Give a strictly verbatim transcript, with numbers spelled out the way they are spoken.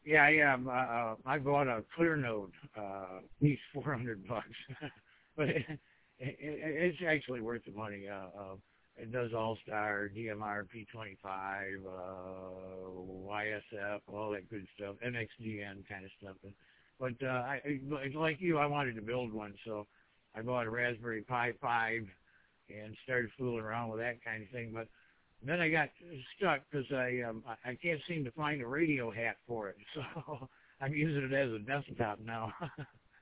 Yeah, yeah. Um, uh, uh, I bought a ClearNode. Uh, needs four hundred bucks, but it, it, it's actually worth the money. Uh, uh, it does All-Star, D M R P twenty-five, uh, Y S F, all that good stuff, N X D N kind of stuff. But uh, I, I- like you, I wanted to build one, so I bought a Raspberry Pi five and started fooling around with that kind of thing. But then I got stuck because I um, I I can't seem to find a radio hat for it, so I'm using it as a desktop now.